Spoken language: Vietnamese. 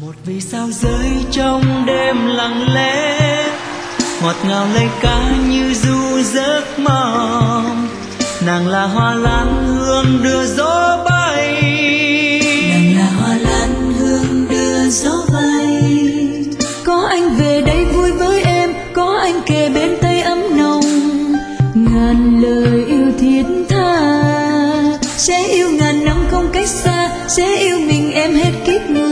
Một vì sao rơi trong đêm lặng lẽ, ngọt ngào lời ca như du giấc mộng. Nàng là hoa lan hương đưa gió bay, nàng là hoa lan hương đưa gió bay. Có anh về đây vui với em, có anh kề bên tay ấm nồng. Ngàn lời yêu thiết tha, sẽ yêu ngàn năm không cách xa, sẽ yêu mình em hết kiếp người.